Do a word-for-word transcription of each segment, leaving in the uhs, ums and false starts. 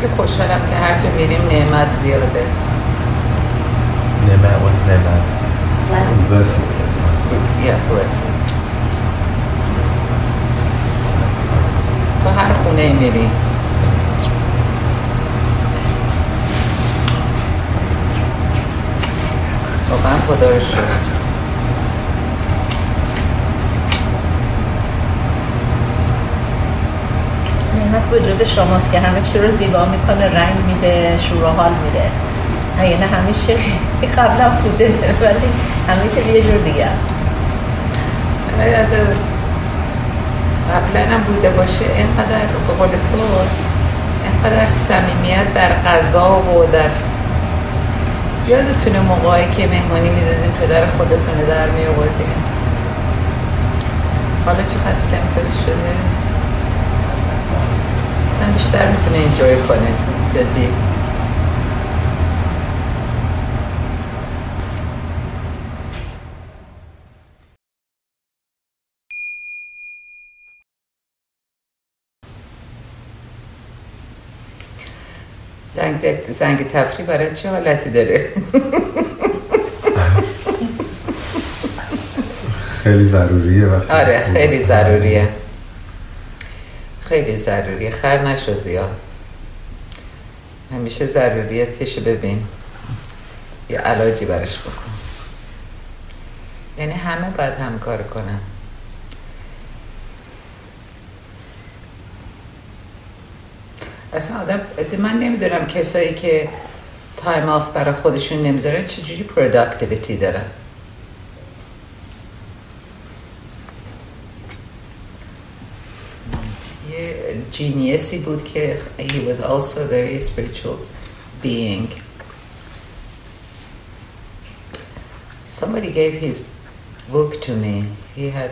خیلی خوشحالم که هر جا میریم نعمت زیاده. نعمت و نعمت blessing. Yeah, blessings. تو هر خونه میری واقعا خدا رو شکر. نعمت وجود شماست که همه چی رو زیبا میکنه، رنگ میده، شور و حال میده. یعنی همیشه قبلا بوده ولی همیشه یه جور دیگه است. قبلا هم بوده باشه اینقدر به قول تو اینقدر صمیمیت در غذا و در یادتونه موقعی که مهمانی میدادیم پدر خودتونه در می آوردیم. حالا چقدر سمپل شده است. من بیشتر میتونه انجوی کنه جدی. زنگ زنگ تفریح برای چه حالتی داره؟ خیلی ضروریه وقتی آره خیلی ضروریه، خیلی ضروریه. خر نشو زیاد، همیشه ضروریتش ببین، یه علاجی برش بکن. یعنی همه باید همکار کنن. اصلا آدم من نمیدونم کسایی که تایم آف برای خودشون نمیذارن چجوری پروداکتیویتی دارن. یه جینیسی بود که he was also a very spiritual being. Somebody gave his book to me. He had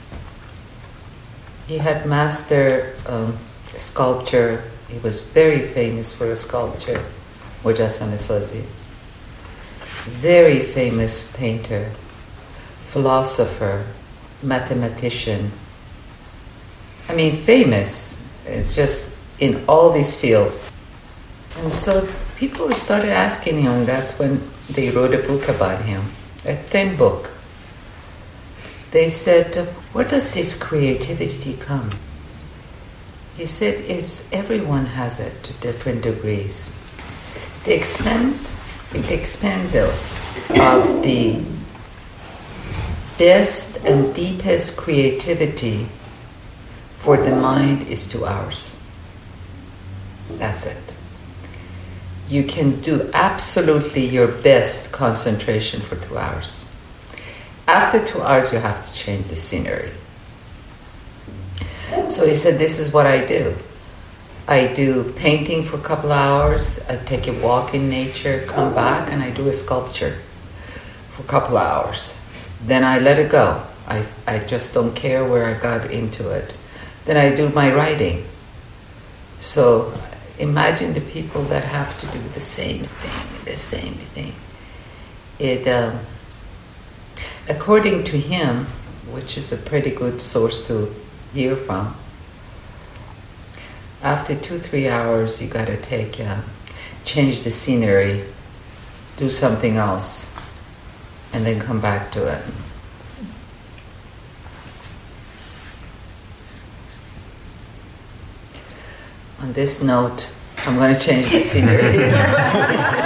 he had mastered um, sculpture. He was very famous for a sculpture, مجسمه سازی. Very famous painter, philosopher, mathematician. I mean, famous. It's just in all these fields. And so people started asking him, that's when they wrote a book about him, a thin book. They said, where does this creativity come? He said, is everyone has it to different degrees. The expand, the expander of the best and deepest creativity for the mind is two hours. That's it. You can do absolutely your best concentration for two hours. After two hours, you have to change the scenery. So he said, this is what I do. I do painting for a couple of hours, I take a walk in nature, come back, and I do a sculpture for a couple of hours. Then I let it go. I, I just don't care where I got into it. Then I do my writing. So imagine the people that have to do the same thing, the same thing. It, um, according to him, which is a pretty good source to hear from, after two, three hours, you got to take, uh, change the scenery, do something else, and then come back to it. On this note, I'm going to change the scenery.